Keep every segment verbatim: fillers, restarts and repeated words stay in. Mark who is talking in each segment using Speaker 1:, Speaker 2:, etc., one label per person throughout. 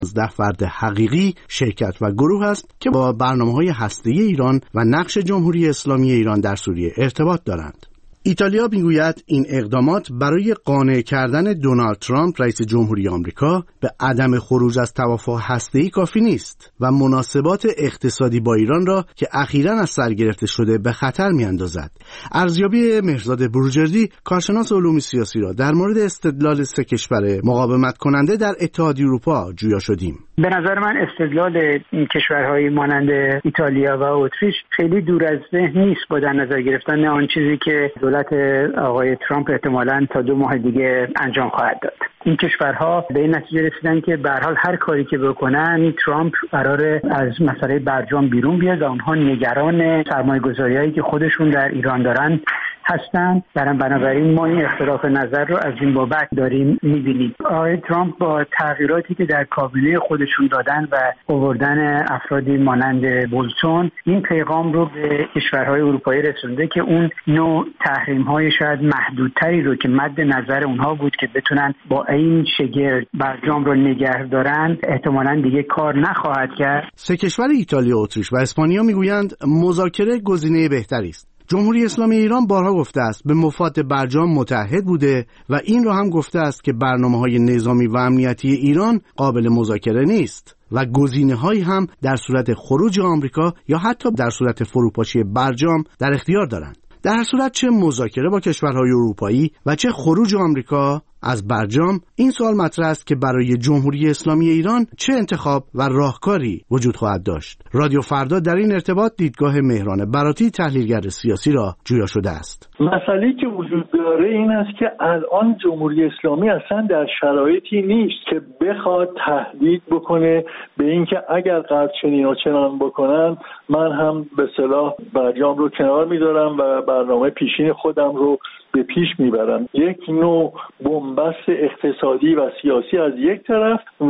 Speaker 1: ده فرد حقیقی شرکت و گروه است که با برنامه‌های هسته‌ای ایران و نقش جمهوری اسلامی ایران در سوریه ارتباط دارند. ایتالیا میگوید این اقدامات برای قانع کردن دونالد ترامپ رئیس جمهوری آمریکا به عدم خروج از توافق هسته‌ای کافی نیست و مناسبات اقتصادی با ایران را که اخیراً از سر گرفته شده به خطر میاندازد. ارزیابی مهرزاد بروجردی، کارشناس علوم سیاسی، را در مورد استدلال سه کشور مقاومت کننده در اتحادیه اروپا جویا شدیم.
Speaker 2: به نظر من استدلال این کشورهای مانند ایتالیا و اتریش خیلی دور از ذهن نیست با در نظر گرفتن آن چیزی که دولت آقای ترامپ احتمالاً تا دو ماه دیگه انجام خواهد داد. این کشورها به این نتیجه رسیدن که به هر حال هر کاری که بکنن ترامپ قراره از مسئله برجام بیرون بیاد و اونها نگران سرمایه‌گذاری‌هایی که خودشون در ایران دارن هستن. برام بنابراین ما این اختلاف نظر رو از این بابت داریم می‌بینیم. آقای ترامپ با تغییراتی که در کابینه خودشون دادن و آوردن افرادی مانند بولتون این پیغام رو به کشورهای اروپایی رسونده که اون نوع تحریم‌های شاید محدودتری رو که مد نظر اونها بود که بتونن با این شگرد برجام رو نگه دارن احتمالاً دیگه کار نخواهد کرد.
Speaker 1: سه کشور ایتالیا، اتریش و اسپانیا میگویند مذاکره گزینه بهتری است. جمهوری اسلامی ایران بارها گفته است به مفاد برجام متحد بوده و این را هم گفته است که برنامه‌های نظامی و امنیتی ایران قابل مذاکره نیست و گزینه‌هایی هم در صورت خروج آمریکا یا حتی در صورت فروپاشی برجام در اختیار دارند. در هر صورت چه مذاکره با کشورهای اروپایی و چه خروج آمریکا از برجام، این سوال مطرح است که برای جمهوری اسلامی ایران چه انتخاب و راهکاری وجود خواهد داشت. رادیو فردا در این ارتباط دیدگاه مهران براتی، تحلیلگر سیاسی، را جویا شده است.
Speaker 3: مسئله که وجود داره این است که الان جمهوری اسلامی اصلا در شرایطی نیست که بخواد تهدید بکنه به اینکه اگر غرب چنین و چنان بکنن من هم به اصطلاح برجام رو کنار میذارم و برنامه پیشین خودم رو به پیش میبرن. یک نوع بنبست اقتصادی و سیاسی از یک طرف و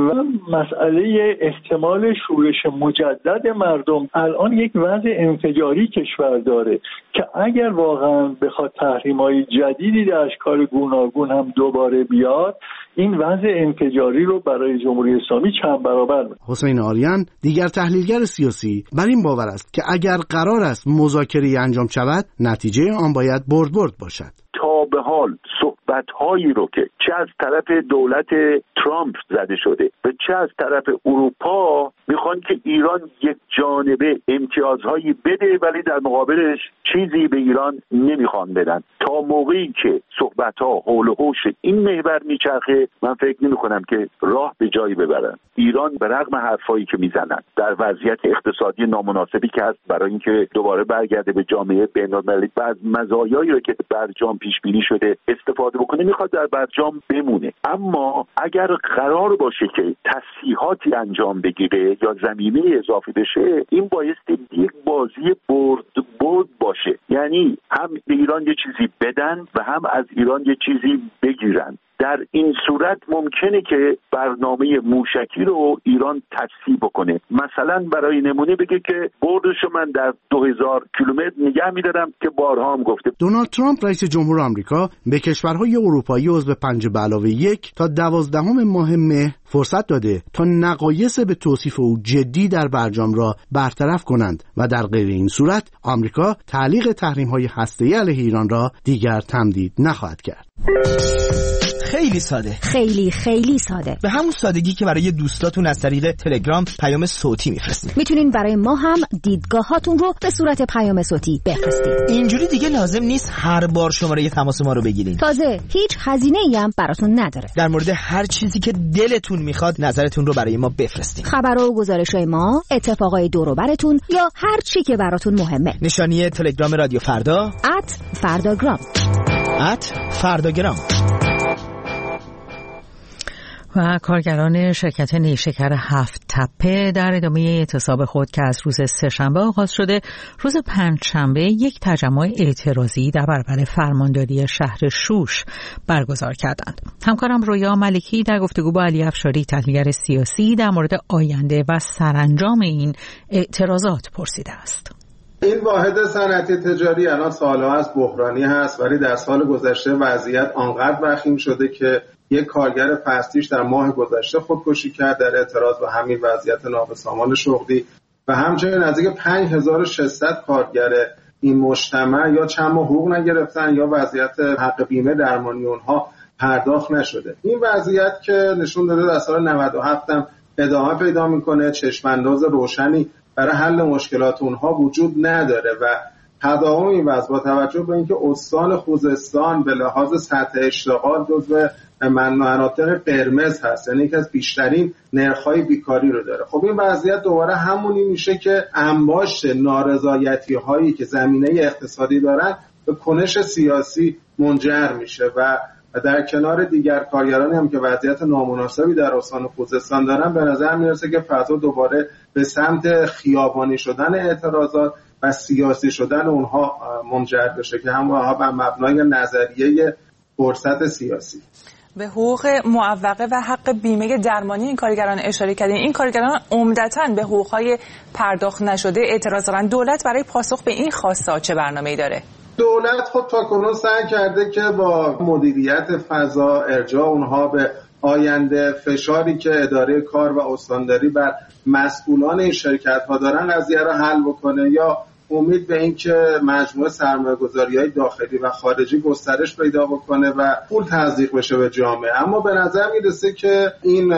Speaker 3: مسئله احتمال شورش مجدد مردم. الان یک وضع انفجاری کشور داره که اگر واقعا بخواد تحریم‌های جدیدی در اشکال گوناگون هم دوباره بیاد، این وضع انفجاری رو برای جمهوری اسلامی چند برابر می‌کنه.
Speaker 1: حسین آریان، دیگر تحلیلگر سیاسی، بر این باور است که اگر قرار است مذاکره انجام شود، نتیجه آن باید برد برد باشد.
Speaker 4: تا به حال صحبت‌هایی رو که چه از طرف دولت ترامپ زده شده و چه از طرف اروپا میخوان که ایران یک جانبه امتیازهایی بده ولی در مقابلش چیزی به ایران نمیخوان بدن. تا موقعی که صحبت‌ها حول و حوش این محور میچرخه من فکر نمی‌کنم که راه به جایی ببرن. ایران به رغم حرفایی که میزنن در وضعیت اقتصادی نامناسبی که هست برای اینکه دوباره برگرده به جامعه بین‌المللی و از مزایایی رو که برجام پیش بینی شده استفاده بکنه، میخواد در برجام بمونه. اما اگر قرار باشه که تصحیحاتی انجام بگیره یا زمینه اضافه بشه، این بایستی یک بازی برد برد باشه، یعنی هم به ایران یه چیزی بدن و هم از ایران یه چیزی بگیرن. در این صورت ممکنه که برنامه موشکی رو ایران تصحیح بکنه. مثلا برای نمونه بگه که بردشو من در دو هزار کیلومتر نگه می‌دارم که بارها هم گفته.
Speaker 1: دونالد ترامپ رئیس جمهور آمریکا به کشورهای اروپایی عضو پنج به علاوه یک تا دوازدهم ماه مه فرصت داده تا نقایص به توصیف او جدی در برجام را برطرف کنند و در غیر این صورت آمریکا تعلیق تحریم‌های هسته‌ای علیه ایران را دیگر تمدید نخواهد کرد.
Speaker 5: خیلی ساده،
Speaker 6: خیلی خیلی ساده،
Speaker 5: به همون سادگی که برای دوستاتون از طریق تلگرام پیام صوتی میفرستید.
Speaker 6: میتونین برای ما هم دیدگاهاتون رو به صورت پیام صوتی بفرستید.
Speaker 5: اینجوری دیگه لازم نیست هر بار شماره تماس ما رو بگیرین.
Speaker 6: تازه هیچ هزینه‌ای هم براتون نداره.
Speaker 5: در مورد هر چیزی که دلتون میخواد نظرتون رو برای ما بفرستید.
Speaker 6: خبرها و گزارش‌های ما، اتفاقای دور و براتون یا هر چی که براتون مهمه.
Speaker 5: نشانی تلگرام رادیو فردا
Speaker 6: ات فرداگرام
Speaker 5: ات فرداگرام.
Speaker 7: و کارگران شرکت نیشکر هفت تپه در ادامه اعتصاب خود که از روز سه‌شنبه آغاز شده، روز پنجشنبه یک تجمع اعتراضی در برابر فرمانداری شهر شوش برگزار کردند. همکارم رویا ملکی در گفتگو با علی افشاری، تحلیلگر سیاسی، در مورد آینده و سرانجام این اعتراضات پرسیده است.
Speaker 8: این واحد صنعتی تجاری الان سالها از بحرانی هست، ولی در سال گذشته وضعیت آنقدر وخیم شده که یک کارگر پرستیژ در ماه گذشته خودکشی کرد در اعتراض به همین وضعیت نابسامان شغلی و همچنین نزدیک پنج هزار و ششصد کارگر این مجتمع یا چند ماه حقوق نگرفتن یا وضعیت حق بیمه درمانی اونها پرداخت نشده. این وضعیت که نشون داده در سال نود و هفت هم ادامه پیدا میکنه، چشمانداز روشنی برای حل مشکلات اونها وجود نداره و تداوم این وضع با توجه به اینکه استان خوزستان به لحاظ سطح اشتغال جزو مناطق قرمز هست، یعنی یکی از بیشترین نرخ‌های بیکاری رو داره. خب این وضعیت دوباره همونی میشه که انباشت نارضایتی‌هایی که زمینه اقتصادی دارن به کنش سیاسی منجر میشه و در کنار دیگر کارگرانی هم که وضعیت نامناسبی در استان خوزستان دارن، به نظر میرسه که فضا دوباره به سمت خیابانی شدن اعتراضات و سیاسی شدن اونها منجر بشه که همونها بر مبنای نظریه فرصت سیاسی.
Speaker 9: به حقوق معوقه و حق بیمه درمانی این کارگران اشاره کردین. این کارگران عمدتاً به حقوق‌های پرداخت نشده اعتراض دارن. دولت برای پاسخ به این خواسته چه برنامه‌ای داره؟
Speaker 8: دولت خود تا کنون سعی کرده که با مدیریت فضا، ارجاع اونها به آینده، فشاری که اداره کار و استانداری بر مسئولان این شرکت‌ها دارن قضیه رو حل بکنه یا امید به این که مجموعه سرمایه‌گذاری‌های داخلی و خارجی گسترش پیدا بکنه و پول تزریق بشه به جامعه. اما به نظر میرسه که این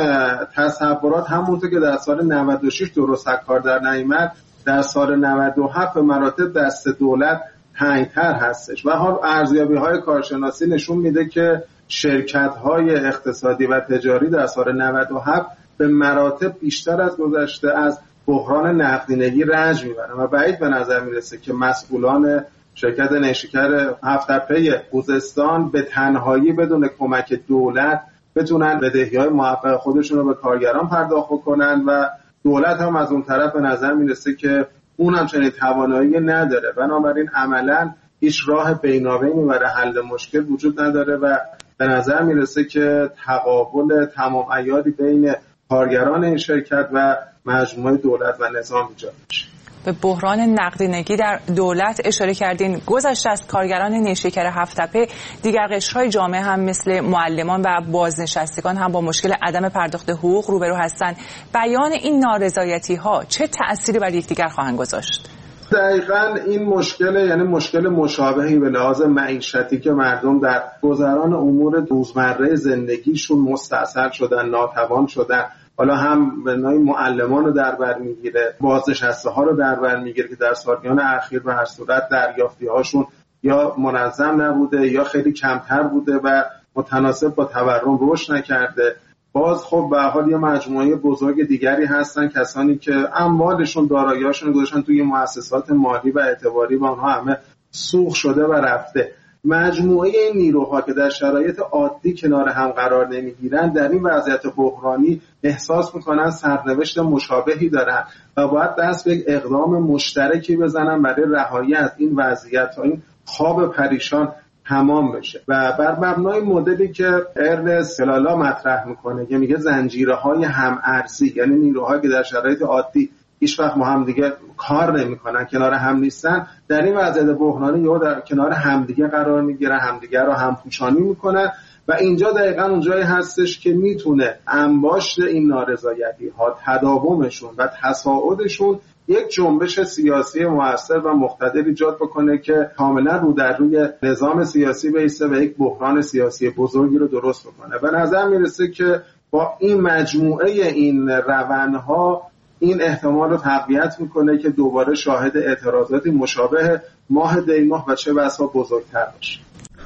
Speaker 8: تصورات همونطور که در سال نود و شش درست کار در نیامد، در سال نود و هفت به مراتب دست دولت تنگ‌تر هستش و حال ارزیابی‌های کارشناسی نشون میده که شرکت‌های اقتصادی و تجاری در سال نود و هفت به مراتب بیشتر از گذشته از بحران نقدینگی رنج میبرن و بعید به نظر میرسه که مسئولان شرکت نیشکر هفت تپه خوزستان به تنهایی بدون کمک دولت بتونن بدهی‌های موفق خودشون رو به کارگران پرداخت کنن و دولت هم از اون طرف به نظر میرسه که اون هم چنین توانایی نداره. بنابراین عملاً هیچ راه بینابینی برای حل مشکل وجود نداره و به نظر میرسه که تقابل تمام عیاری بین کارگران این شرکت و مجموعه دولت و نظام ایجاد میشه.
Speaker 9: به بحران نقدینگی در دولت اشاره کردین. گذشته از کارگران نیشکر هفت تپه، دیگر قشرهای جامعه هم مثل معلمان و بازنشستگان هم با مشکل عدم پرداخت حقوق روبرو هستند. بیان این نارضایتی ها چه تأثیری بر یکدیگر خواهند گذاشت؟
Speaker 8: دقیقاً این مشکل یعنی مشکل مشابهی به لحاظ معیشتی که مردم در گذران امور روزمره زندگیشون مستعصل شدن، ناتوان شدن، حالا هم به نوعی معلمان رو در بر میگیره، بازنشسته ها رو در بر میگیره که در سالیان اخیر به هر صورت دریافتی هاشون یا منظم نبوده یا خیلی کمتر بوده و متناسب با تورم رشد نکرده. باز خب به حال یه مجموعه بزرگ دیگری هستن، کسانی که اموالشون، دارایی‌هاشون گذاشتن توی مؤسسات مالی و اعتباری و اونها همه سوخت شده و رفته. مجموعه این نیروها که در شرایط عادی کنار هم قرار نمیگیرن، در این وضعیت بحرانی احساس میکنن سرنوشت مشابهی دارن و باید دست به یک اقدام مشترکی بزنن برای رهایی از این وضعیت تا این خواب پریشان تمام بشه. و بر مبنای مدلی که ارنست هلالا مطرح میکنه که میگه زنجیره‌های هم‌ارزی، یعنی نیروهایی که در شرایط عادی هیچ وقت با هم دیگه کار نمی‌کنن، کنار هم نیستن، در این وضعیت بحرانی یا در کنار همدیگه قرار میگیرن، همدیگه رو همپوشانی میکنن و اینجا دقیقاً اونجایی هستش که میتونه انباشت این نارضایتی‌ها، تداومشون و تصاعدشون یک جنبش سیاسی موثر و مقتدر ایجاد بکنه که کاملا رو در روی نظام سیاسی بیسته و یک بحران سیاسی بزرگی رو درست بکنه. به نظر میرسه که با این مجموعه این روندها این احتمال رو تقویت میکنه که دوباره شاهد اعتراضاتی مشابه ماه دی‌ماه و چه بسا بزرگتر باشه.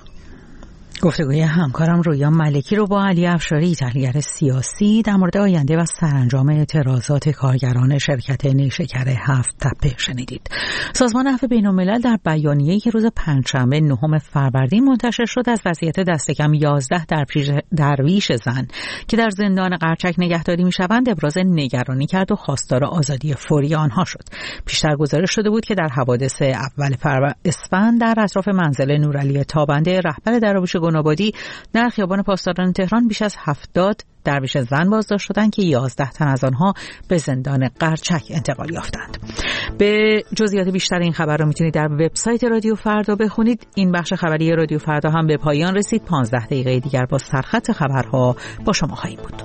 Speaker 7: گفتگوی همکارم رویا ملکی رو با علی افشاری، تحلیلگر سیاسی، در مورد آینده و سرانجام اعتراضات کارگران شرکت نیشکر هفت تپه شنیدید. سازمان عفو بین‌الملل در بیانیه‌ای که روز پنجشنبه نهم فروردین منتشر شد از وضعیت دست کم یازده درویش زن که در زندان قرچک نگهداری می‌شوند ابراز نگرانی کرد و خواستار آزادی فوری آنها شد. پیشتر گزارش شده بود که در حوادث اول اسفند در اطراف منزل نورعلی تابنده، رهبر درویش گنابادی، در خیابان پاسداران تهران بیش از هفتاد درویش زن بازداشت شدند که یازده تن از آنها به زندان قرچک انتقال یافتند. به جزئیات بیشتر این خبر رو میتونید در وبسایت رادیو فردا بخونید. این بخش خبری رادیو فردا هم به پایان رسید. پانزده دقیقه دیگر با سرخط خبرها با شما خواهیم بود.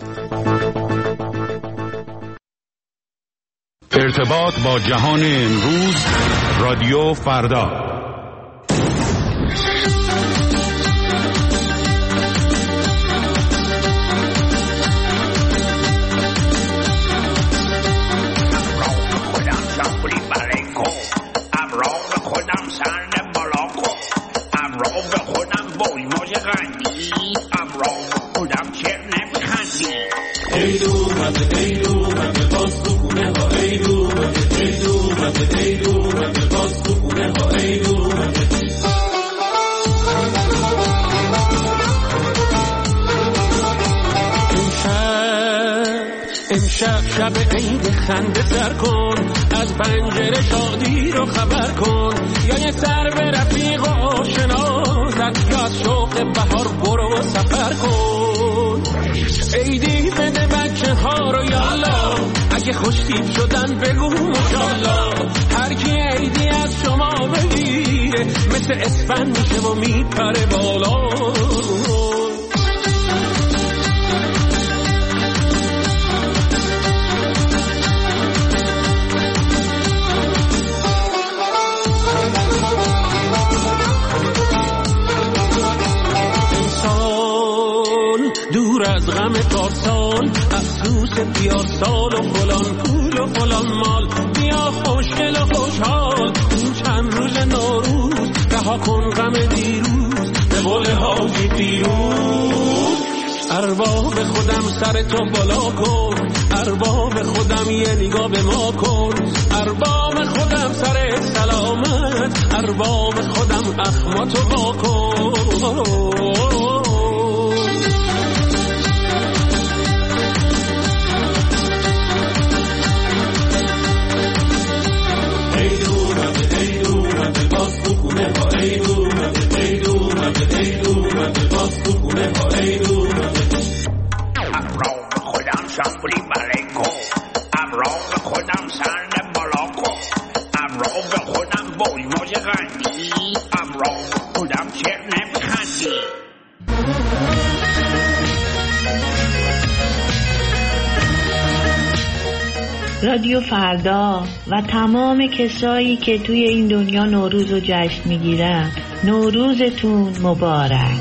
Speaker 10: ارتباط با جهان امروز، رادیو فردا.
Speaker 11: امشب شب عید خنده سر کن، از پنجره شادی رو خبر کن، یا یه سر به رفیق و آشنازت، یا از شوق بهار برو و سفر کن. عیدی بده بچه ها رو یالا، اگه خوشتیپ شدن بگو ماشالله. هر کی عیدی از شما بگیره مثل اسفند میشه و میپره بالا. دور از غم پارسال، افسوس پیارسال و فلان پول و فلان مال، بیا خوشگل و خوشحال این چند روز نوروز، رها کن غم دیروز به قول حاجی پیروز. ارباب خودم سر تو بالا کن، ارباب خودم یه نگاه به ما کن، ارباب خودم سر سلامت، ارباب خودم اخماتو با کن.
Speaker 12: ابرام خودم شامپولی بلکو، ابرام خودم سرن بالاکو، ابرام خودم بوی موج غندی، ابرام خودم چر نمیخندی.
Speaker 13: رادیو فردا و تمام کسایی که توی این دنیا نوروز رو جشن میگیرن، نوروزتون مبارک.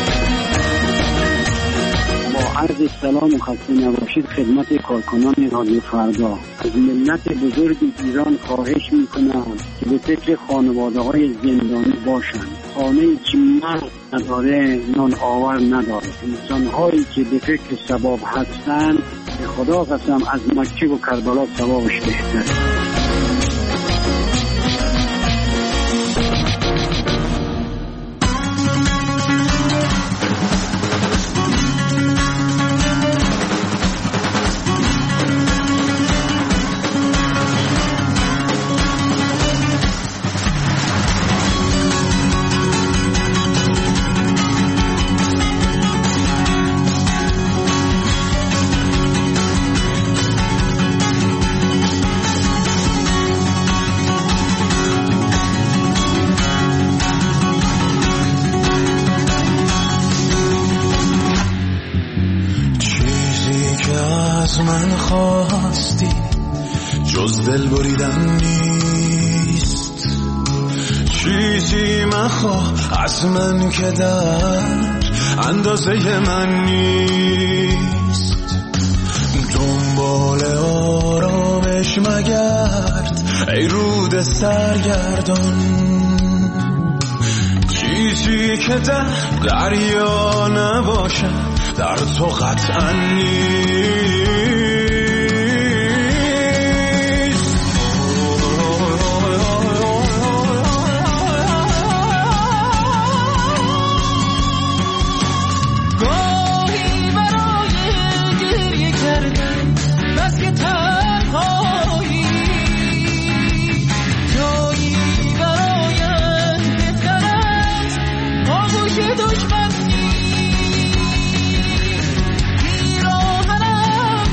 Speaker 14: با عرض سلام و خسته نباشید خدمت کارکنان رادیو فردا. از ملت بزرگ ایران خواهش میکنم که به فکر خانواده های زندانی باشند. خانه‌ای که مرد نداره نان آور نداره. انسان هایی که به فکر ثواب هستند به خدا قسم از مکه و کربلا ثوابش بهتر.
Speaker 15: دل بریدن نیست، چیزی مخواه از من که در اندازه من نیست. دنبال آرامش مگرد ای رود سرگردان، چیزی که در دریا نباشه در تو قطعا نیست.
Speaker 16: دشمنی پیراهنم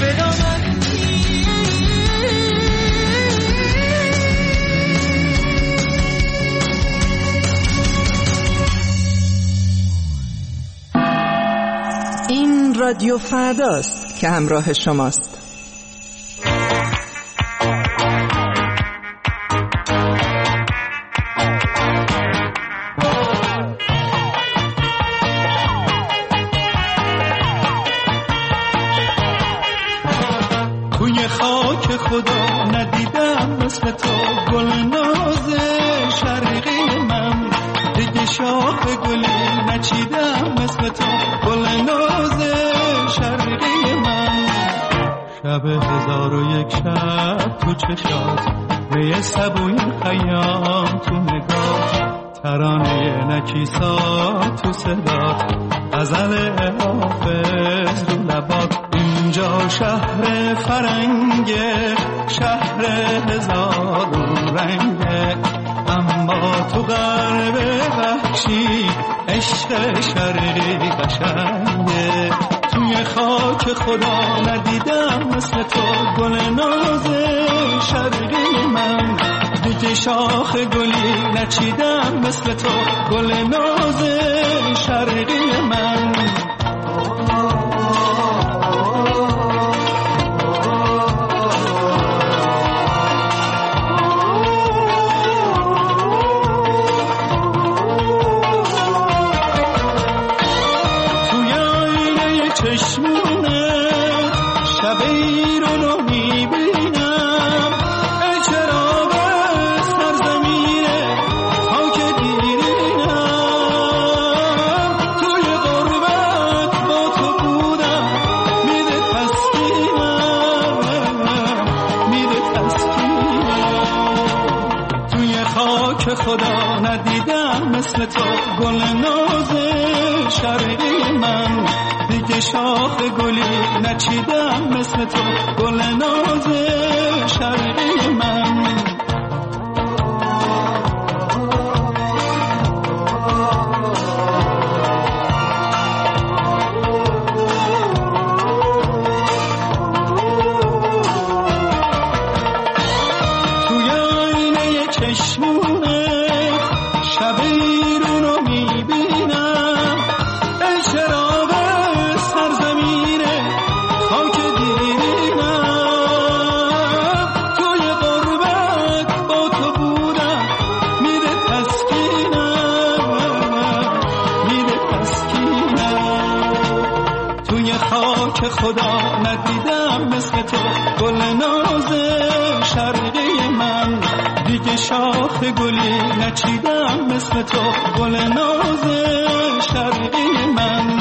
Speaker 16: این رادیو فرداست که همراه شماست.
Speaker 15: توی خاک خدا ندیدم مثل تو گل ناز شرقی من، دیگه شاخ گلی نچیدم مثل تو گل ناز شرقی من. شب هزار و یک شب تو چشات، می سبوی خیام تو نگاه، ترانه نکیسا تو صدات، غزل حافظ رو لبات. اینجا شهر فرنگه، شهر هزار رنگه، اما تو غرب وحشی عشق شرقی قشنگه. توی خاک خدا ندیدم مثل تو گل ناز شرقی من، دیگه شاخ گلی نچیدم مثل تو گل ناز شرقی من. خدا ندیدم مثل تو گل ناز شرقی من، دیگه شاخ گلی نچیدم مثل تو گل ناز شرقی من. توی آینه چشمونه خدا ندیدم مثل تو گل ناز شرقی من، دیگه شاخ گلی نچیدم مثل تو گل ناز شرقی من.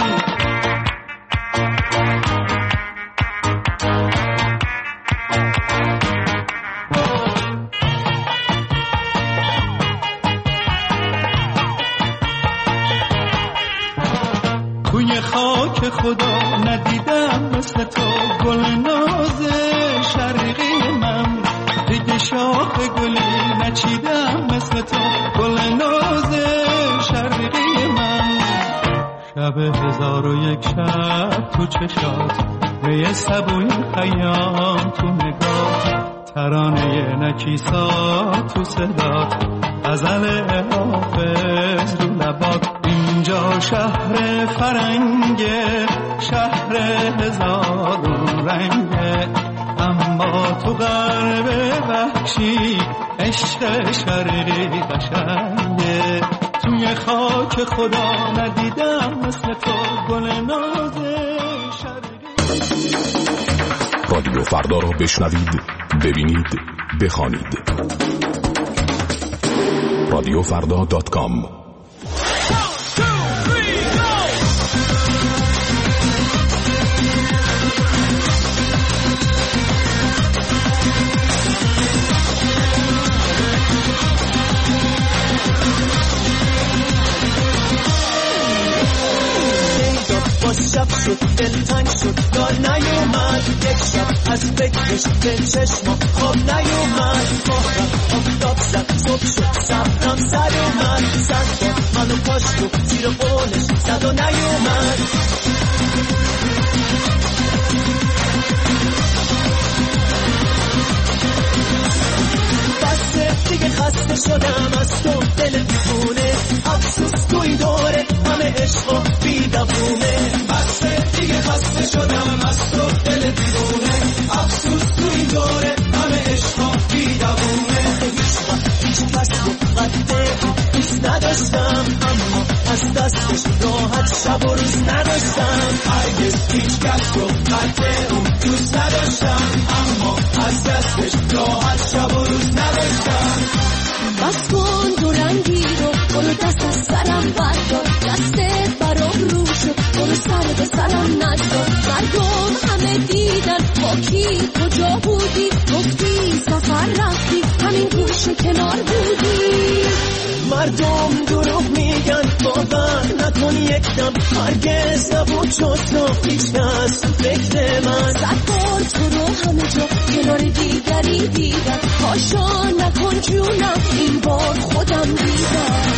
Speaker 15: توی خاک خدا ندیدم مثل تو گل ناز شرقی من، دیگه شاخ گلی نچیدم مثل تو گل ناز شرقی من. شب هزار و یک شب تو چشات، می سبوی خیام تو نگاه، ترانه نکیسا تو صدات، غزل حافظ رو لبات. اینجا شهر فرنگه، شهر هزار رنگه، اما تو غرب وحشی عشق شرقی قشنگه. توی خاک خدا ندیدم مثل تو گل ناز شرقی.
Speaker 17: رادیو فردا رو بشنوید، ببینید، بخوانید. رادیو فردا دات کام.
Speaker 18: شب شد دلتنگ شد دار نیومد، یک شب از فکرش به چشما خواب نیومد. ماهرم آفتاب زد صبح شد صبرم سر اومد، سر داد منو پاشت و زیر قولش زد و نیومد. شدم از تو دل دیوونه افسوس توی دوره همه عشق و بیدوونه بسته دیگه خسته شدم از تو دل دیوونه افسوس توی دوره همه عشق و بیدوونه هیچ کس رو قده دوست نداشتم اما از دستش راحت شب و روز نداشتم هرگز هیچ کس رو قده اون دوست نداشتم اما از دستش راحت شب و روز نداشتم بس کن دو رنگی رو برو دست از سرم بردار دستت برام رو شد برو سر به سرم ندار مردم همه دیدن با کی کجا بودی گفتی سفر رفتی همین گوشه کنار بودی مردم دروغ میگن باور نکن یک دم هرگز نبود شد تو هیچ کس فکر من صد بار تو رو همه جا کنار دیگری دیدم پاشا نکن جونم این بار خودم دیدم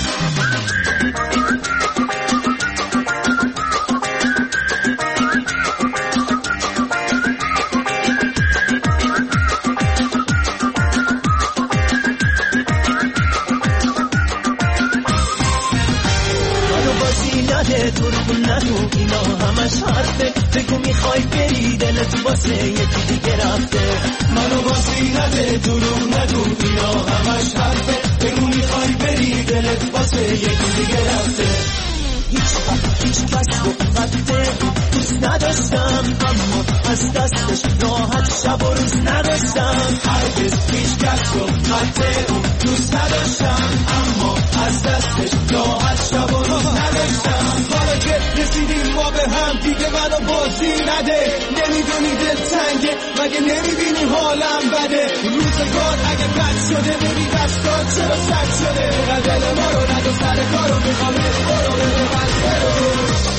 Speaker 18: دروغ نگو اینا همش حرفه بگو میخوای بری دلت واسه یکی دیگه رفته منو باسی نده دروغ نگو اینا همش حرفه بگو میخوای بری دلت واسه یکی دیگه رفته هیچ وقت هیچ کس رو قده دوست نداشتم اما از دستش راحت شب و روز نداشتم هرگز هیچ کس رو قده اون دوست نداشتم اما از دستش راحت شب و روز نداشتم حالا که رسیدیم ما به هم دیگه منو بازی نده نمیدونی دل تنگه مگه نمیبینی حالم بده روزگار اگه بد شده ببین دستات چرا سد شده دل ما رو ندو سر کارو میخوام برو بده من برو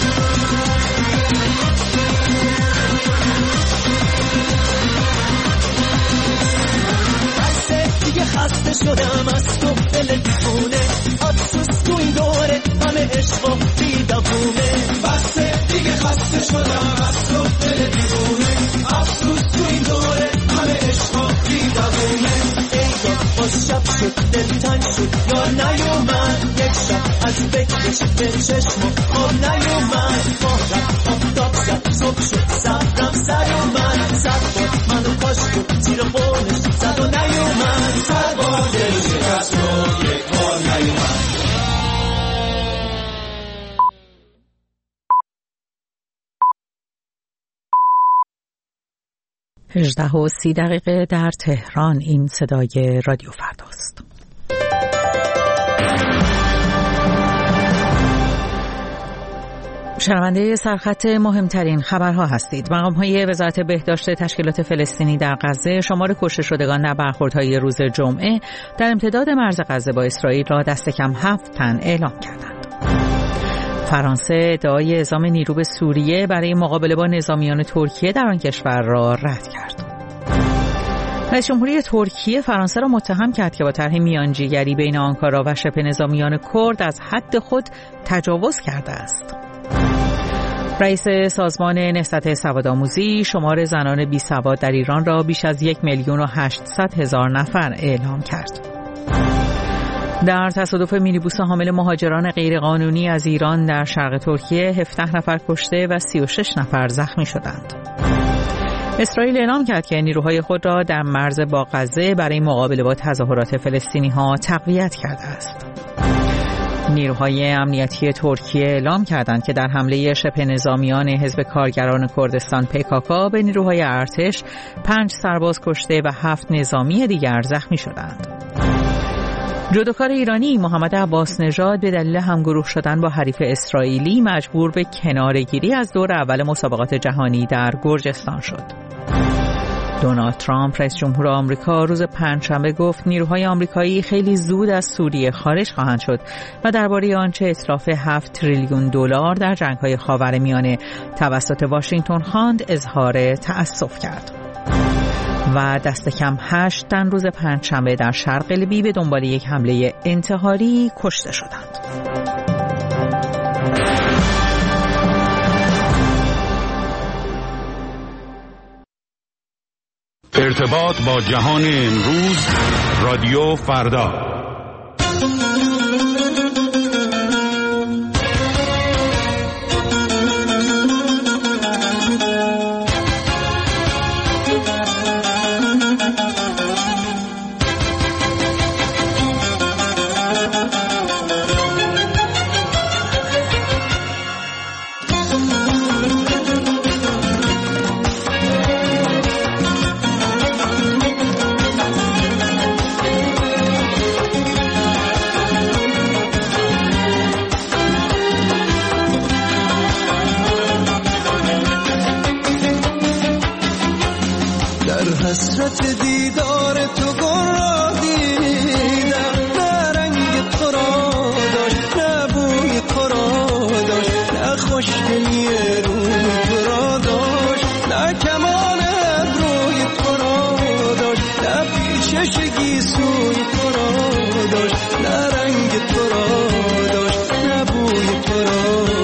Speaker 18: بسته دیگه خسته شدم از تو دل دیوونه افسوس تو این دوره همه عشق و بیدوونه بسته دیگه خسته شدم از تو دل دیوونه افسوس تو این دوره همه عشق و بیدوونه ایگا باز شب شد دل تنگ شد یا نیومد یک شب از فکرش به چشم خواب نیومد ماه رفت آفتاب زد صبح شد صبرم سر اومد صد بار منو کاشت و زیر خونش زد و نیومد صد بار دل شکست و یک بار نیومد
Speaker 7: هجده و سی دقیقه در تهران. این صدای رادیو فرداست. شنونده سرخط مهمترین خبرها هستید. مقام‌های وزارت بهداشت تشکیلات فلسطینی در غزه شمار کشته شدگان در برخوردهای روز جمعه در امتداد مرز غزه با اسرائیل را دست کم هفت تن اعلام کردند. فرانسه ادعای اعزام نیرو به سوریه برای مقابله با نظامیان ترکیه در آن کشور را رد کرد. رئیس جمهوری ترکیه فرانسه را متهم کرد که با طرح میانجیگری بین آنکارا و شبه نظامیان کرد از حد خود تجاوز کرده است. رئیس سازمان نهضت سوادآموزی شمار زنان بی سواد در ایران را بیش از یک میلیون و هشتصد هزار نفر اعلام کرد. در تصادف مینیبوس حامل مهاجران غیرقانونی از ایران در شرق ترکیه هفده نفر کشته و سی و شش نفر زخمی شدند. اسرائیل اعلام کرد که نیروهای خود را در مرز با غزه برای مقابله با تظاهرات فلسطینی‌ها تقویت کرده است. نیروهای امنیتی ترکیه اعلام کردند که در حمله شبه نظامیان حزب کارگران کردستان پیکاکا به نیروهای ارتش پنج سرباز کشته و هفت نظامی دیگر زخمی شدند. جودوکار ایرانی محمد عباس نژاد به دلیل همگروه شدن با حریف اسرائیلی مجبور به کناره‌گیری از دور اول مسابقات جهانی در گرجستان شد. دونالد ترامپ رئیس جمهور آمریکا روز پنجشنبه گفت نیروهای آمریکایی خیلی زود از سوریه خارج خواهند شد و درباره آنچه اتلاف هفت تریلیون دلار در جنگ‌های خاورمیانه توسط واشنگتن خواند اظهار تأسف کرد. و دست کم هشت تن روز پنجشنبه در شرق لیبی به دنبال یک حمله انتحاری کشته شدند.
Speaker 10: ارتباط با جهان امروز رادیو فردا.
Speaker 15: حسرت دیدار تو گل دیدم، نه رنگ تو را داشت، نه بوی تو را داشت، نه خوشگلی روی تو را داشت، نه کمان ابروی تو را داشت، نه پیچش گیسوی تو را داشت، نه رنگ تو را داشت، نه بوی تو را داشت.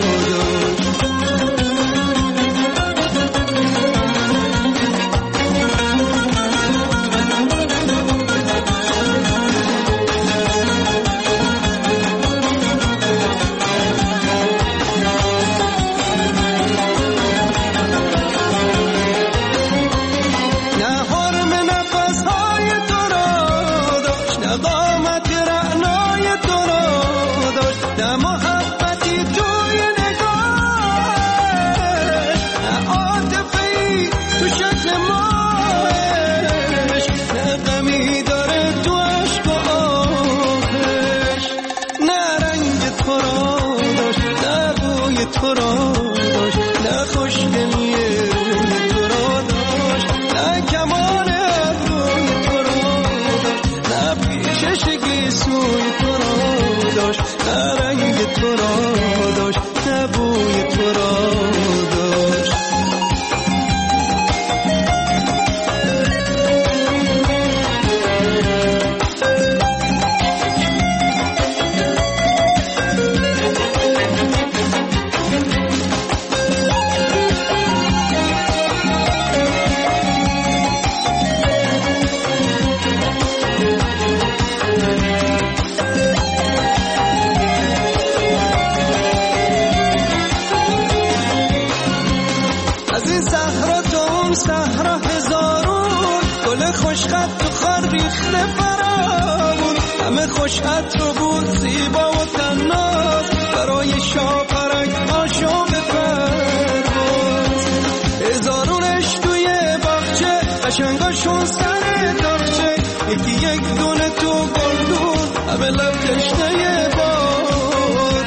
Speaker 15: خوشت رو بود زیبا و تناز، برای شاپرک عاشق پرواز، هزارونش توی باغچه قشنگاشون سر داغچه، یکی یک دونه تو گلدون همه لب تشنه بارون،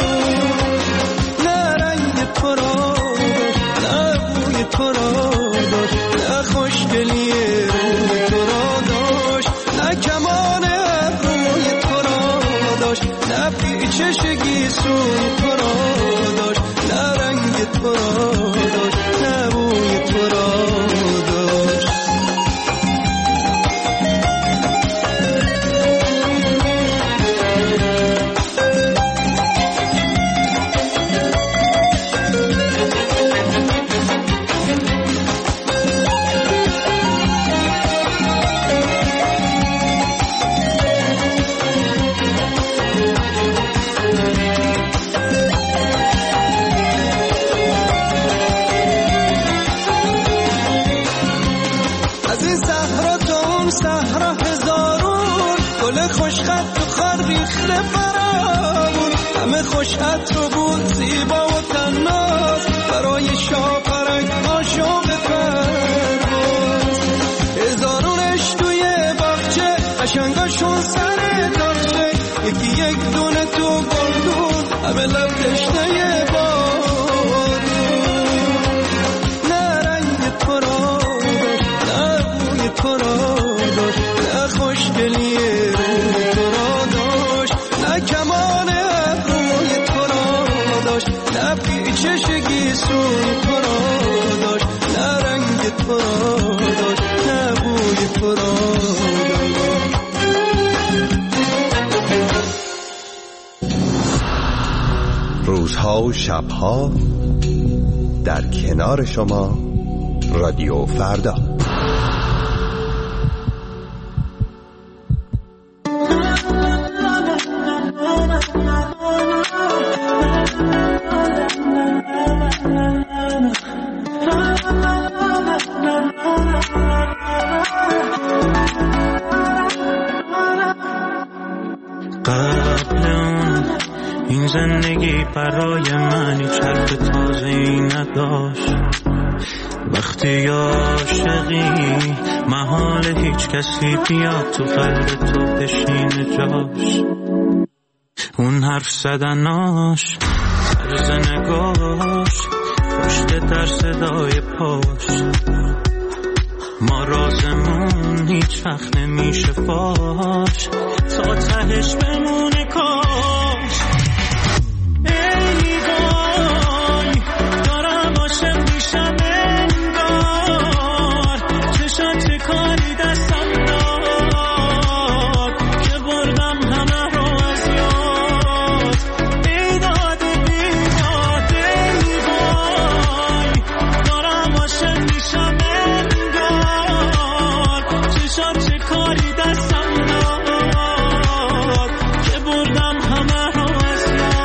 Speaker 15: نه رنگ تو را داشت، نه بوی تو را داشت، نه خوشگلی روی تو را داشت، نه کمان نه پیچش گیسوی تو را داشت، نه رنگ تو را داشت، نه بوی تو را داشت. خوشت رو بود زیبا و تناز، برای شاپرک عاشق پرواز، هزارونش توی باغچه قشنگاشون سر داغچه، یکی یک دونه تو گلدون همه لب تشنه بارون، نه رنگ تو را داشت، نه بوی تو را داشت، نه خوشگلی روی تو را داشت، نه کمان نه پیچش گیسوی تو را داشت، نه رنگ تو را داشت، نه بوی تو را داشت.
Speaker 19: روزها و شبها در کنار شما رادیو فردا.
Speaker 11: زندگی برای من هیچ حرف تازه‌ای نداشت. وقتی عاشقی محال هیچ کسی بیاد تو قلب تو بشینه جاش. اون حرف زدناش، طرز نگاش، پشت در صدای پاش، ما رازمون هیچ وقت نمیشه فاش، تا تهش بمونه کاش. ای وای دارم عاشق میشم انگار، چشات کاری دستم داد که بردم همه رو از یاد. بیداد بیداد ای وای دارم عاشق میشم انگار، چشات کاری دستم داد که بردم همه رو از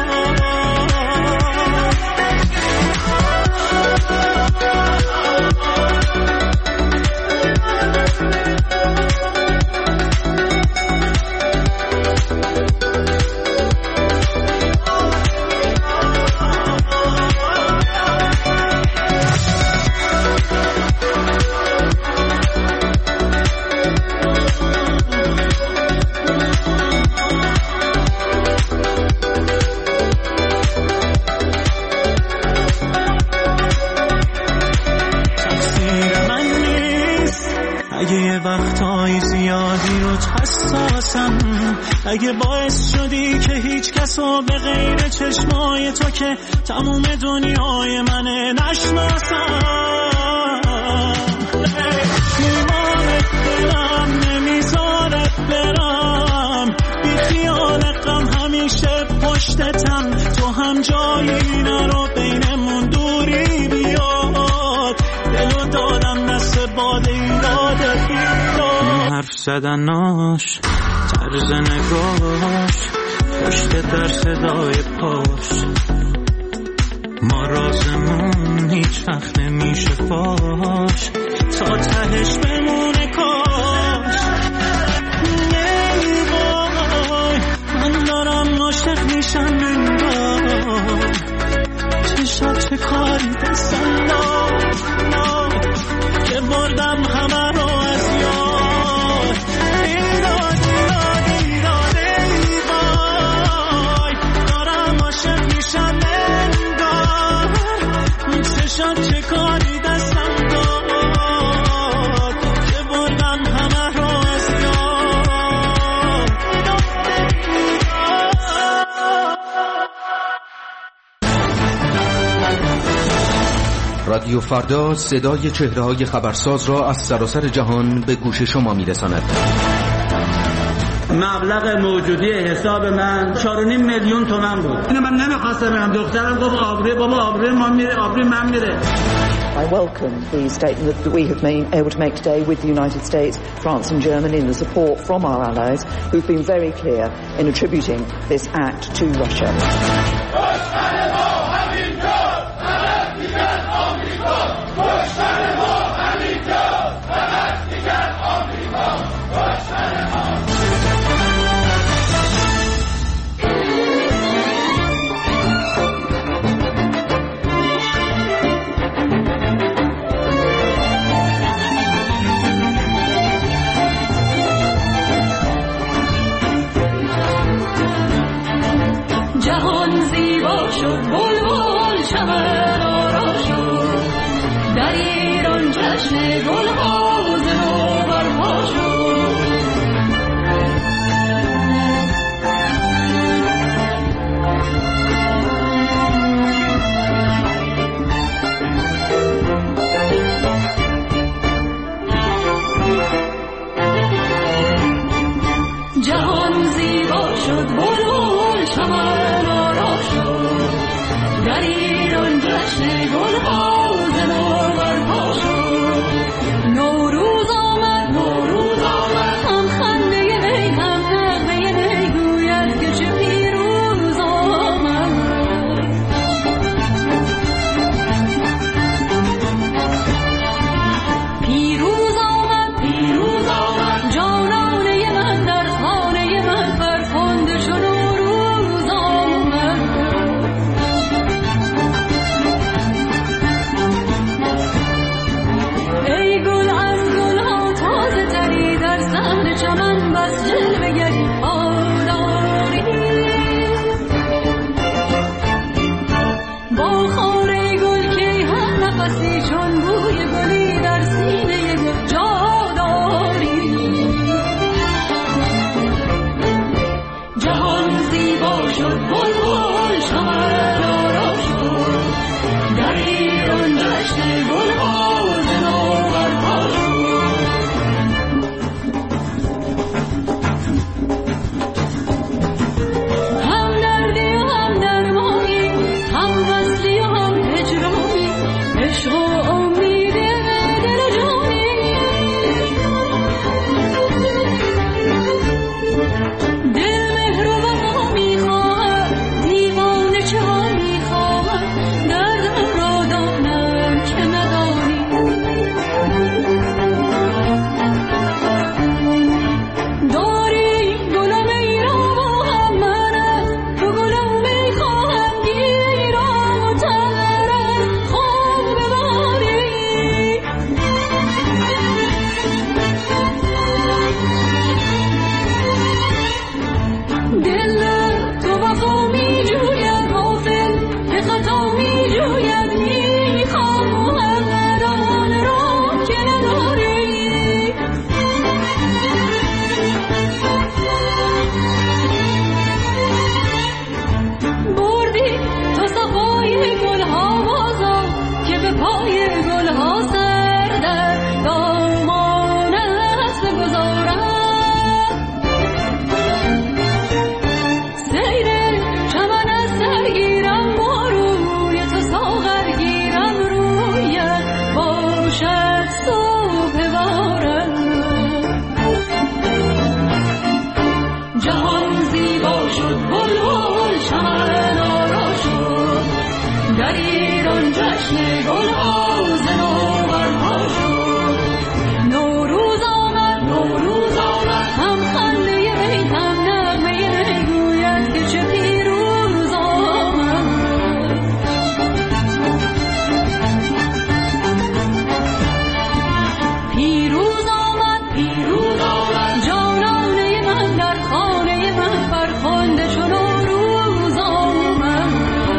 Speaker 11: اگه باعث شدی که هیچ کسو به غیر چشمای تو که تموم دنیای منه نشناسم. ایمانت دلم نمیذاره برم، بی خیال غم همیشه پشتتم، تو هم جایی نرو بینمون دوری بیاد. دلو دادم دست باد ایراد بیاد. حرف زدناش، طرز نگاش، پشت در صدای پاش، ما رازمون هیچ وقت نمیشه فاش، تا تهش بمونه کاش. ای وای من دارم عاشق میشم انگار، چشات چه کاری دستم داد که بردم همه رو از یاد. ایراد ایراد ایراد ای وای دارم عاشق میشم انگار، چشات چه کاری دستم داد که بردم همه رو از یاد.
Speaker 20: رادیو فردا صدای چهره‌های خبرساز را از سراسر جهان به گوش شما می‌رساند.
Speaker 21: مبلغ موجودی حساب من چهار و نیم میلیون تومان بود. اینو من نمیخواستم برم، دخترم گفت آبروی بابا آبروی ما میره، آبروی من میره.
Speaker 22: I welcome the statement that we have been able to make today with the United States, France and Germany and the support from our allies who've been very clear in attributing this act to Russia.
Speaker 23: جهان زیبا شد بلبل چمن آرا شد، در ایران جشن گلها و برپا شد. جهان زیبا شد بلبل چمن آرا شد، پیروز آمد پیروز آمد جانانه من در خانه من فرخنده چو نوروز آمد.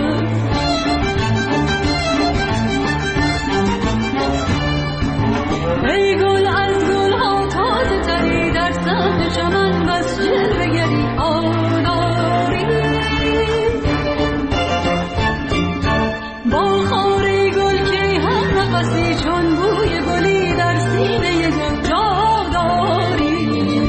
Speaker 23: ای گل از گل ها تازه تری در صحن چمن بس جلوه گری ها داری. با خاره گل که هم نفسی چون بوی گلی در سینه گل جا داری.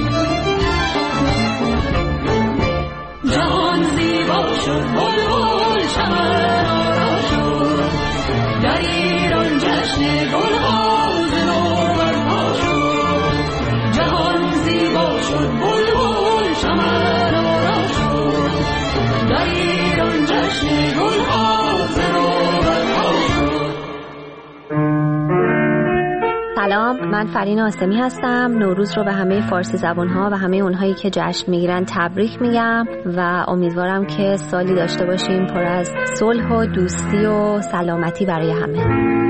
Speaker 23: جهان زیبا شد بلبل چمن آرا شد در ایران جشن گل ها ز نو برپا شد. جهان زیبا شد بلبل چمن آرا شد در ایران جشن گل ها ز نو برپا شد.
Speaker 2: سلام، من فرین آسمی هستم. نوروز رو به همه فارسی زبان‌ها و همه اونهایی که جشن میگیرن تبریک میگم و امیدوارم که سالی داشته باشیم پر از صلح و دوستی و سلامتی برای همه.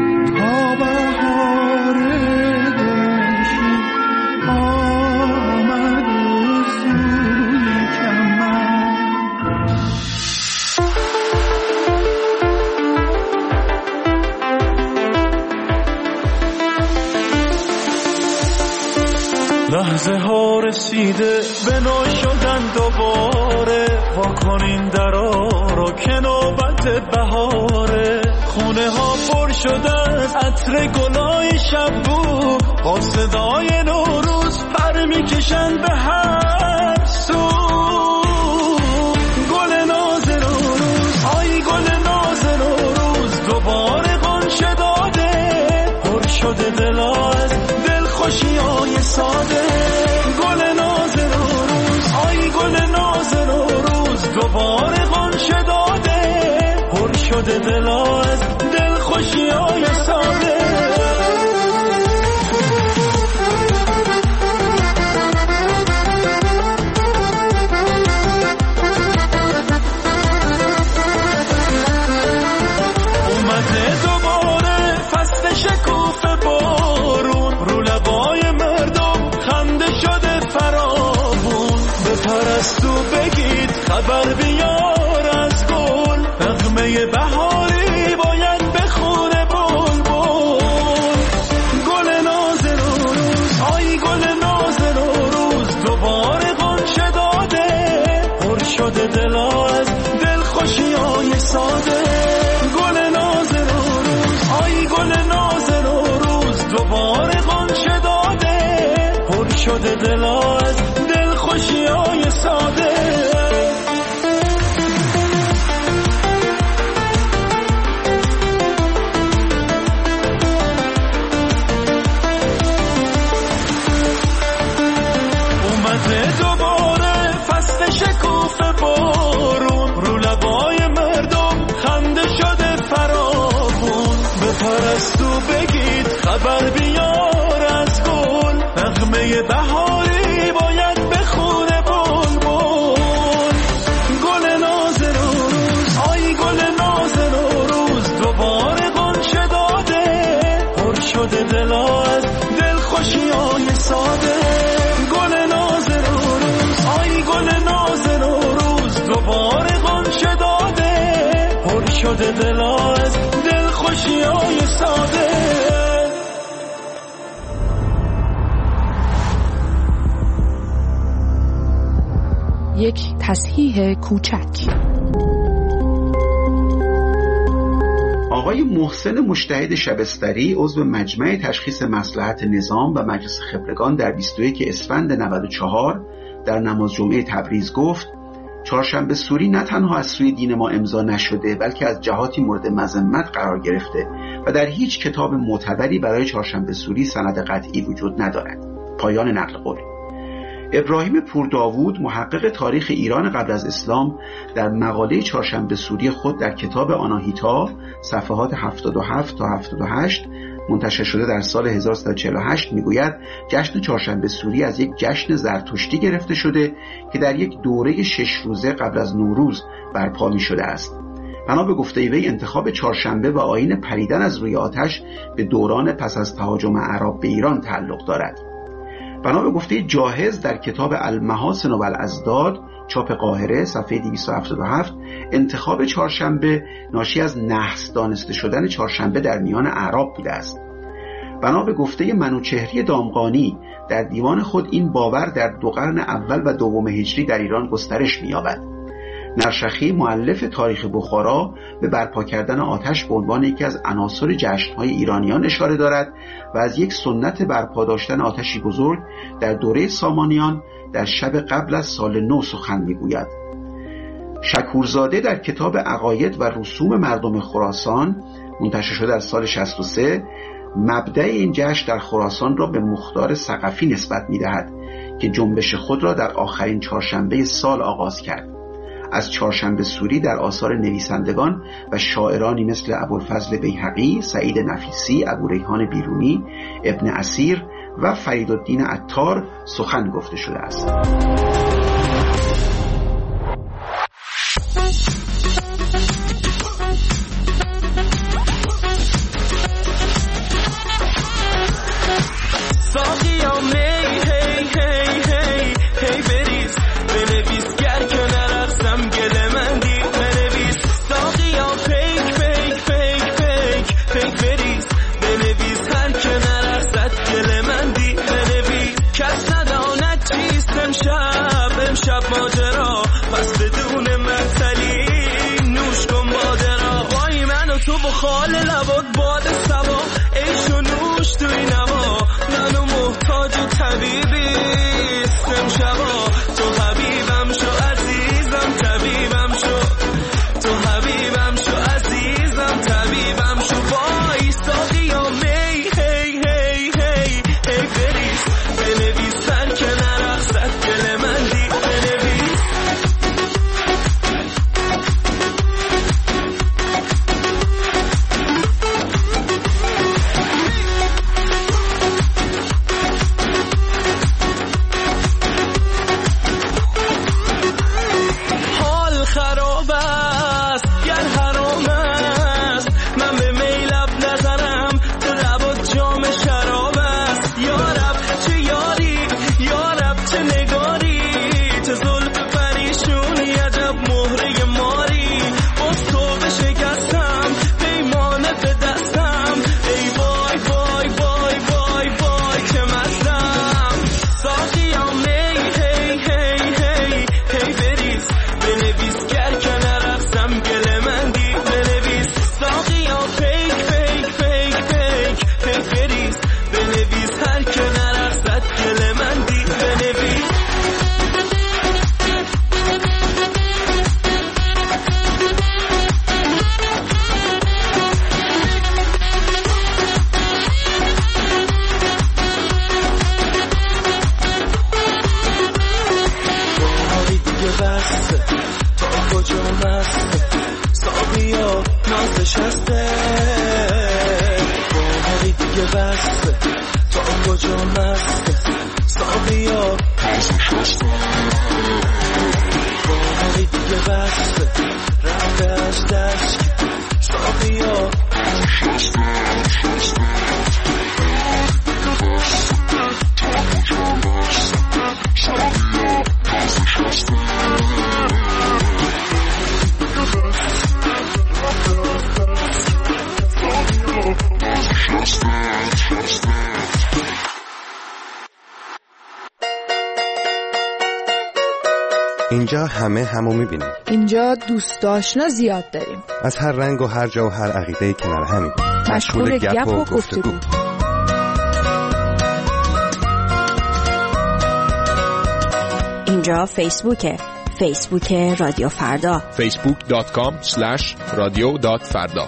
Speaker 3: لحظه ها رسیده به نو شدن دوباره، واکنین درا رو که نوبت بهاره. خونه ها پر شده از عطر گلای شبو، با صدای نوروز پر میکشن به هر سو. گل ناز نوروز، آی گل ناز نوروز، دوباره غنچه داده، پر شده دلا از دلخوشی های ساده. گل ناز نوروز، آی گل ناز نوروز، دوباره غنچه داده، پر شده دلا از دلخوشی های ساده. اومده دوباره فصل شکوفه بارون، رو لبای مردم خنده شده فراوون. بپرستو بگید خبر بیار از گل، نغمه بهاری باید بخونه بلبل. گل ناز نوروز، آی گل ناز نوروز، دوباره غنچه داده، پر شده دلا از دلخوشی های ساده. گل ناز نوروز، آی گل ناز نوروز، دوباره غنچه داده، پر شده دلا از دلخوشی های ساده. اومده دوباره فصل شکوفه بارون، رو لبای مردم خنده شده فراوون. بپرستو بگید خبر بیار از گل، نغمه بهاری باید بخونه بلبل. گل ناز نوروز، آی گل ناز نوروز، دوباره غنچه داده، پر شده دلا از دلخوشی های ساده. گل ناز نوروز، آی گل ناز نوروز، دوباره غنچه داده، پر شده دلا از دلخوشی های ساده.
Speaker 4: یک تصحیح کوچک.
Speaker 24: آقای محسن مجتهد شبستری عضو مجمع تشخیص مصلحت نظام و مجلس خبرگان در بیست و یک اسفند نود و چهار در نماز جمعه تبریز گفت: چهارشنبه سوری نه تنها از سوی دین ما امضا نشده، بلکه از جهاتی مورد مذمت قرار گرفته و در هیچ کتاب معتبری برای چهارشنبه سوری سند قطعی وجود ندارد. پایان نقل قول. ابراهیم پورداوود محقق تاریخ ایران قبل از اسلام در مقاله چهارشنبه سوری خود در کتاب آناهیتا صفحات هفتاد و هفت تا هفتاد و هشت منتشر شده در سال هزار و سیصد و چهل و هشت میگوید جشن چهارشنبه سوری از یک جشن زرتشتی گرفته شده که در یک دوره شش روزه قبل از نوروز برپا می شده است. بنا به گفته وی انتخاب چهارشنبه و آیین پریدن از روی آتش به دوران پس از تهاجم اعراب به ایران تعلق دارد. بنا به گفته جاهز در کتاب المحاسن و الازداد چاپ قاهره صفحه دویست و هفتاد و هفت انتخاب چهارشنبه ناشی از نحس دانسته شدن چهارشنبه در میان اعراب بوده است. بنا به گفته منوچهری دامغانی در دیوان خود این باور در دو قرن اول و دوم هجری در ایران گسترش می‌یابد. نرشخی مؤلف تاریخ بخارا به برپا کردن آتش به عنوان یکی از عناصر جشن‌های ایرانیان اشاره دارد و از یک سنت برپا داشتن آتشی بزرگ در دوره سامانیان در شب قبل از سال نو سخن می‌گوید. شکورزاده در کتاب عقاید و رسوم مردم خراسان منتشر شده در سال شصت و سه مبدأ این جشن در خراسان را به مختار ثقفی نسبت می‌دهد که جنبش خود را در آخرین چهارشنبه سال آغاز کرد. از چهارشنبه سوری در آثار نویسندگان و شاعرانی مثل ابوالفضل بیهقی، سعید نفیسی، ابوریحان بیرونی، ابن اسیر و فریدالدین عطار سخن گفته شده است.
Speaker 3: ماجرا پس بدون مثلی نوش کن باده را وای من و تو بخال لبات باد سوا عیش و نوش توی نوا منو محتاج و طبیبی استم شوا تو حبیبم شو عزیزم طبیبم شو تو حبیبم شو عزیزم طبیبم شو وای ساقی یا می هی هی هی هی بریز بنویس سر که نرخصت گل من دی
Speaker 19: اینجا همه همو میبینیم.
Speaker 4: اینجا دوست آشنا زیاد داریم.
Speaker 19: از هر رنگ و هر جا و هر عقیده کنار همیم.
Speaker 4: مشغول گپ و گفتگو.
Speaker 1: اینجا فیسبوکه. فیسبوک رادیو فردا.
Speaker 5: فیسبوک دات کام اسلش رادیو دات فردا.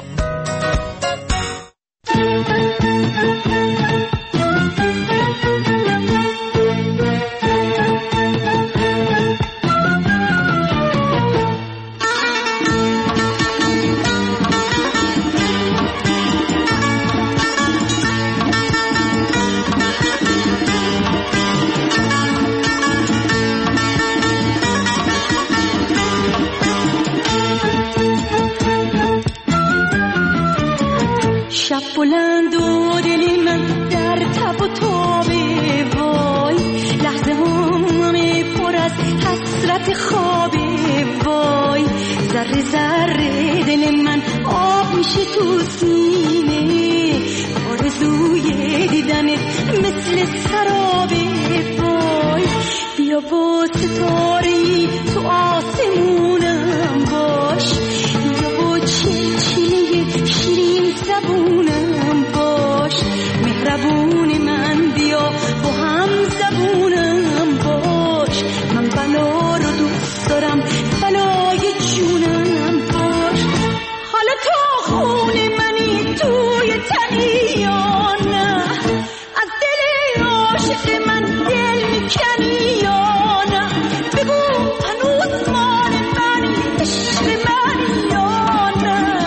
Speaker 23: حسرت خوابه وای ذره ذره دل من آب میشه تو سینه آرزوی دیدنت مثل سرابه وای بیا با ستاره‌ای تو آسمونم باش بیا با چلچله شیرین زبونم باش مهربون من بیا با هم زبونم باش من بلا رو دوست دارم بلای جونم باش حالا تو خون منی توی تنی یا نه از دل عاشق من دل میکنی یا نه بگو هنوز مال منی عشق منی یا نه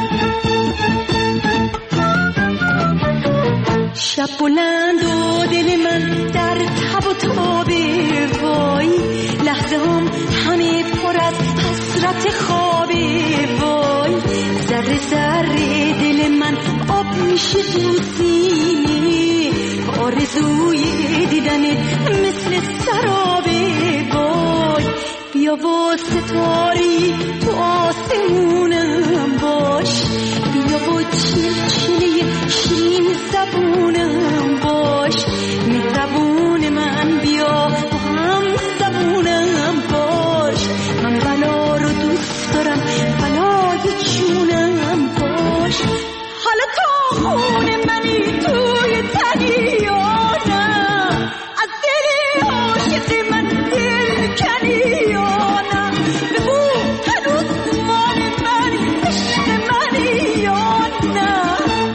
Speaker 23: شب بلند و دل من در تب و تابه وای لحظه هم همه پر از حسرت خوابه وای ذره ذره دل من آب میشه تو سینه آرزوی دیدنت مثل سرابه وای بیا با ستاری تو آسمونم باش بیا با چلچله شیرین زبونم باش مهربون من بیا با هم زبونم باش من بلا رو دوست دارم بلای جونم باش حالا تو خون منی توی تنی یا نه از دل عاشق من دل کنی یا نه بگو هنوز مال منی عشق منی یا نه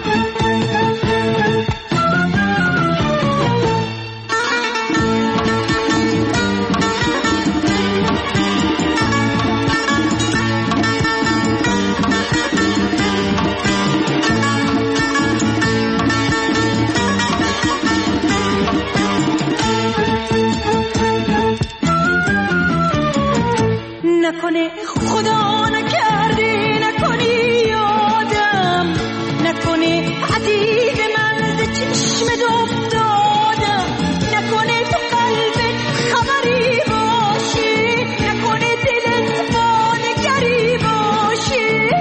Speaker 23: نکنه خدا نکرده نکنی یادم نکنه عزیز من ز چشمت افتادم نکنه تو قلبت خبری باشه نکنه دلت با نگری باشه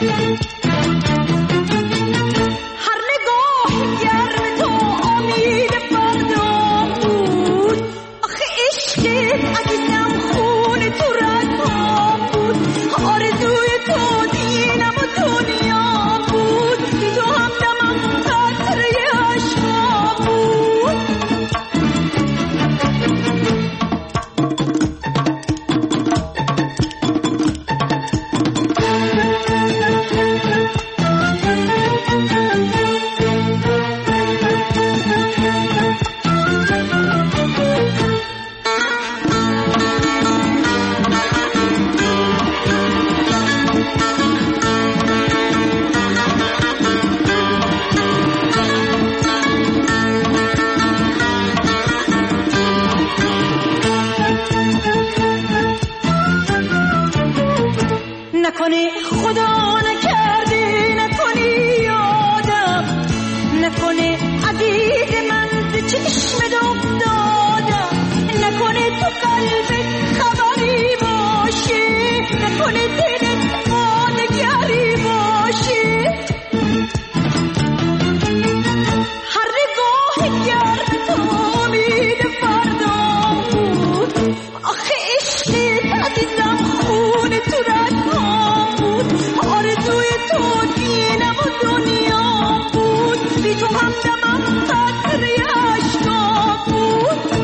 Speaker 23: هر نگاه گرم تو امید فردا بود آخه عشقت عزیزم خون تو رد آرزوی تو دینم و دنیا بود بی تو همدمم قطره عشقا بود نکنه خدا نکرده نکنی یادم نکنه عزیز من ز چشمت افتادم نکنه تو قلبت خبری باشه نکنه دلت با نگری باشه هر نگاه گرم تو امید فردا بود آخه عشقت عزیزم خون تو رد آرزوی تو دینم و دنیا بود بی تو همدمم قطره عشقا بود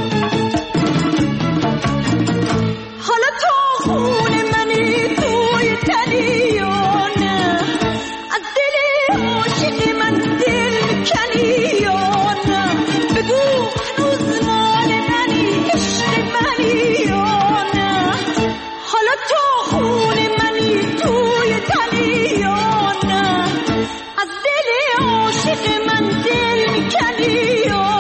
Speaker 23: حالا تو خون منی توی تنی یا نه از دل عاشق من دل کنی یا نه بگو هنوز مال منی عشق منی یا نه حالا تو خون منی توی تنی یا نه از دل عاشق من دل کنی یا